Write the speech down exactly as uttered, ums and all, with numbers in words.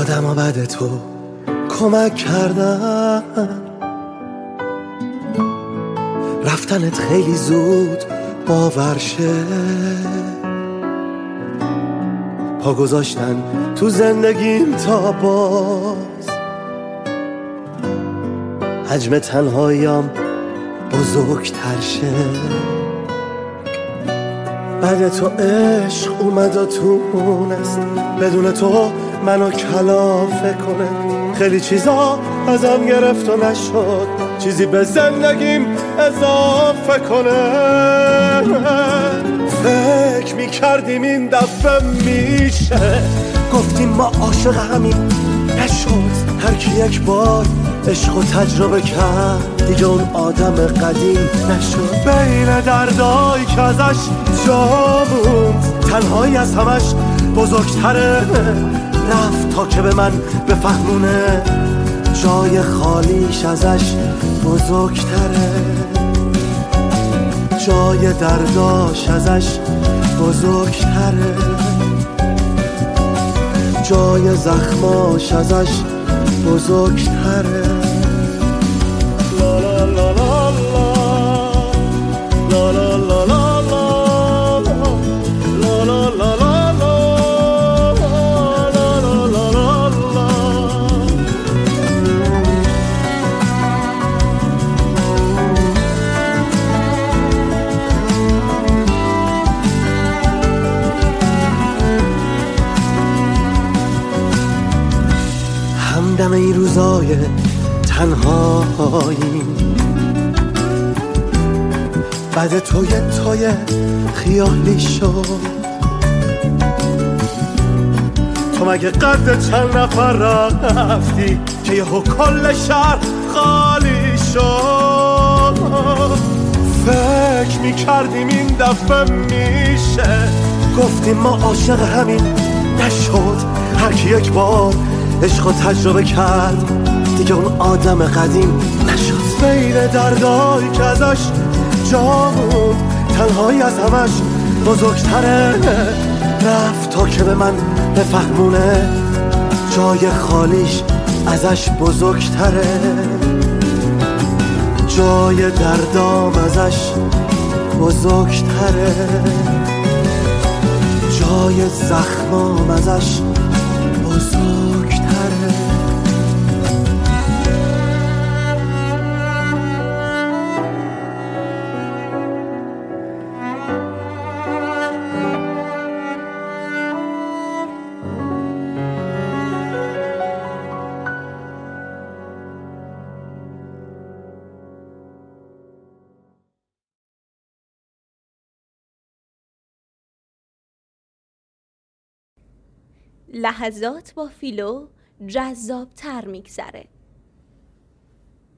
آدم بعد تو کمک کردن، رفتنت خیلی زود باور شه، پا گذاشتن تو زندگیم تا باز حجم تنهاییم بزرگتر شه. بعد تو عشق اومد و تونست بدون تو منو کلافه کنه، خیلی چیزا ازم گرفت و نشد چیزی به زندگیم اضافه کنه. فکر میکردیم این دفعه میشه، گفتیم ما عاشق همین نشد. هر کی یک بار عشق و تجربه کرد دیگه اون آدم قدیم نشد. بین دردایی که ازش جا موند تنهایی از همش بزرگتره، رفت تا که به من بفهمونه جای خالیش ازش بزرگتره، جای درداش ازش بزرگتره، جای زخماش ازش بزرگتره. لا لا لا لا لا لا لا لا لا لا لا همدم این روزای تنهایی، بعد توی توی خیالی شد. تو مگه قد چند نفر رفتی که یهو کل شهر خالی شد. فکر میکردیم این دفعه میشه، گفتیم ما عاشق همین نشد. هر کی یک بار عشق و تجربه کرد دیگه اون آدم قدیم نشد. بین دردایی که ازش جا بود تنهایی از همش بزرگتره، رفت تا که به من بفهمونه جای خالیش ازش بزرگتره، جای دردام ازش بزرگتره، جای زخمام ازش بزرگتره. لحظات با فیلو جذاب‌تر میگذره.